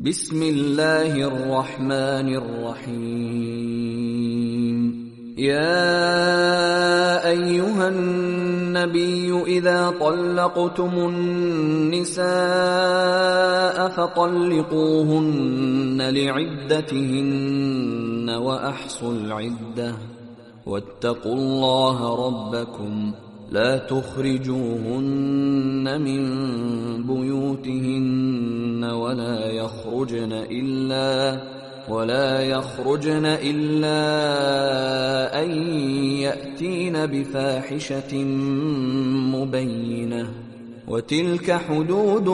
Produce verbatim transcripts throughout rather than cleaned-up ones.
بسم الله الرحمن الرحيم. يا أيها النبي إذا طلقتم النساء فطلقوهن لعدتهن وأحصوا العدة واتقوا الله ربكم لا تخرجوهن من بيوتهن ولا يخرجن إلا ولا يخرجن إلا أن يأتين بفاحشة مبينة وتلك حدود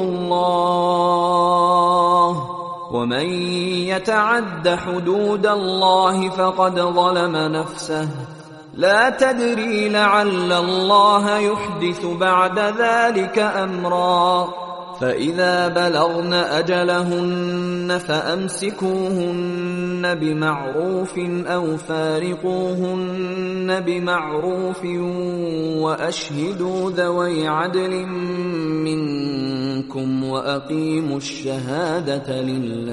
الله ومن يتعد حدود الله فقد ظلم نفسه لا تدري لعل الله يحدث بعد ذلك أمرا فإذا بلغن أجلهن فأمسكوهن بمعروف أو فارقوهن بمعروف وأشهدوا ذوي عدل منكم وأقيموا الشهادة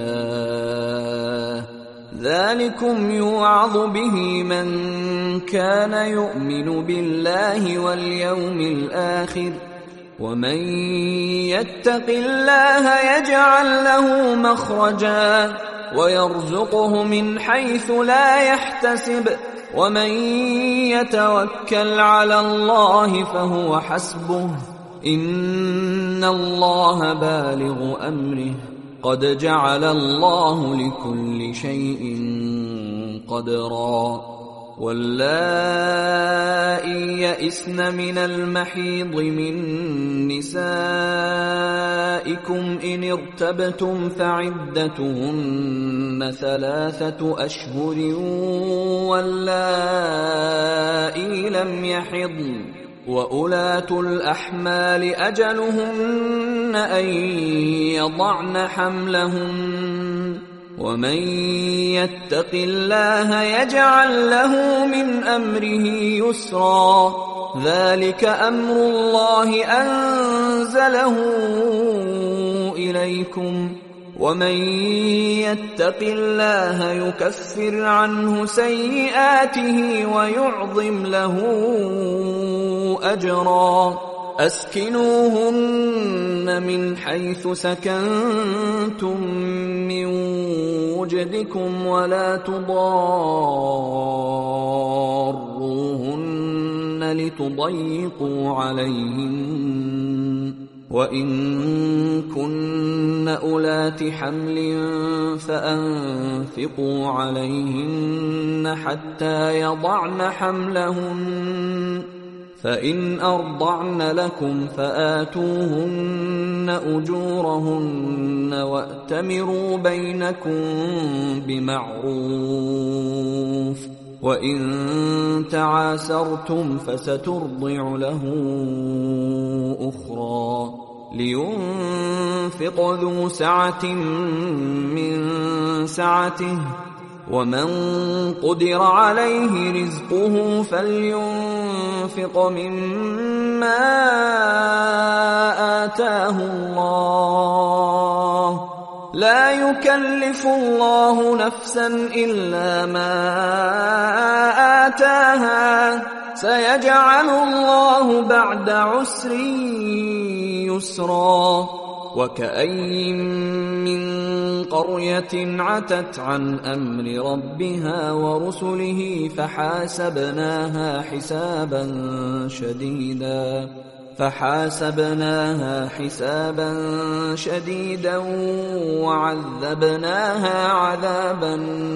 لله ذلكم يوعظ به من كان يؤمن بالله واليوم الآخر ومن يتق الله يجعل له مخرجا ويرزقه من حيث لا يحتسب ومن يتوكل على الله فهو حسبه إن الله بالغ أمره قد جعل الله لكل شيء قدرا واللائي يئسن من المحيض من نسائكم إن ارتبتم فعدتهن ثلاثة أشهر واللائي لم يحضن وأولاة الأحمال أجلهن أن يضعن حملهن ومن يتق الله يجعل له من أمره يسرا ذلك أمر الله أنزله إليكم ومن يتق الله يكفر عنه سيئاته ويعظم له أجرا أسكنوهن من حيث سكنتم من وجدكم ولا تضاروهن لتضيقوا عليهن وإن كن أولات حمل فأنفقوا عليهن حتى يضعن حملهن فإن أرضعن لكم فآتوهن أجورهن وأتمروا بينكم بمعروف وإن تعاسرتم فسترضع له أخرى لينفق ذو سعة من سعته ومن قدر عليه رزقه فلينفق مما آتاه الله لا يكلف الله نفسا إلا ما آتاها سيجعل الله بعد عسر يسرا وكأي من قرية عتت عن أمر ربها ورسله فحاسبناها حسابا شديدا فحاسبناها حسابا شديدا وعذبناها عذابا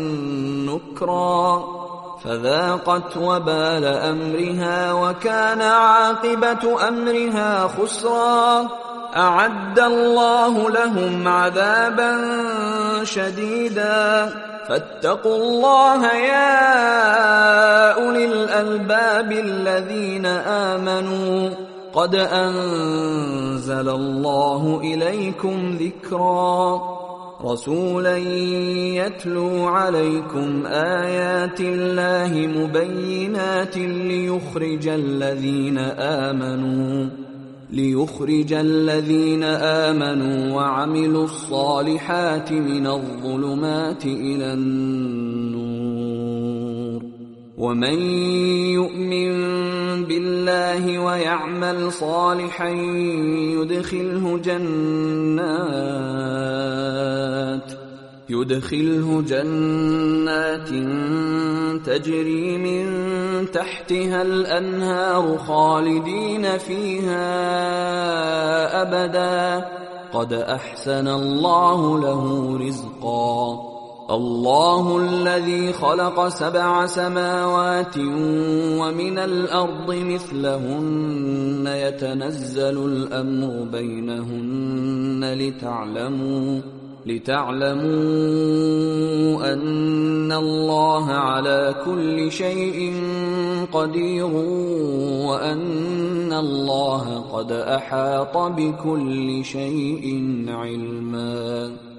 نكرا فذاقت وبال أمرها وكان عاقبة أمرها خسرا أعد الله لهم عذابا شديدا فاتقوا الله يا أولي الألباب الذين آمنوا قد أنزل الله إليكم ذكرا رسولا يتلو عليكم آيات الله مبينات ليخرج الذين آمنوا ليخرج الذين آمنوا وعملوا الصالحات من الظلمات إلى النور. ومن يؤمن بالله ويعمل صالحا يدخله جنات يدخله جنات تجري من تحتها الأنهار خالدين فيها أبدا قد أحسن الله له رزقا. الله الذي خلق سبع سماوات ومن الأرض مثلهن يتنزل الأمر بينهن لتعلموا لتعلموا أن الله على كل شيء قدير وأن الله قد أحاط بكل شيء علما.